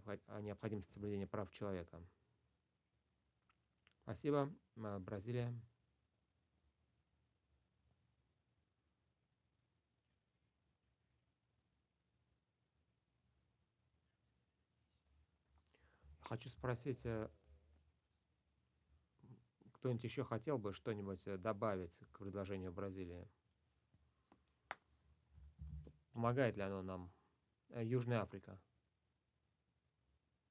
о необходимости соблюдения прав человека. Спасибо. Бразилия. Хочу спросить, кто-нибудь еще хотел бы что-нибудь добавить к предложению Бразилии? Помогает ли оно нам? Южная Африка.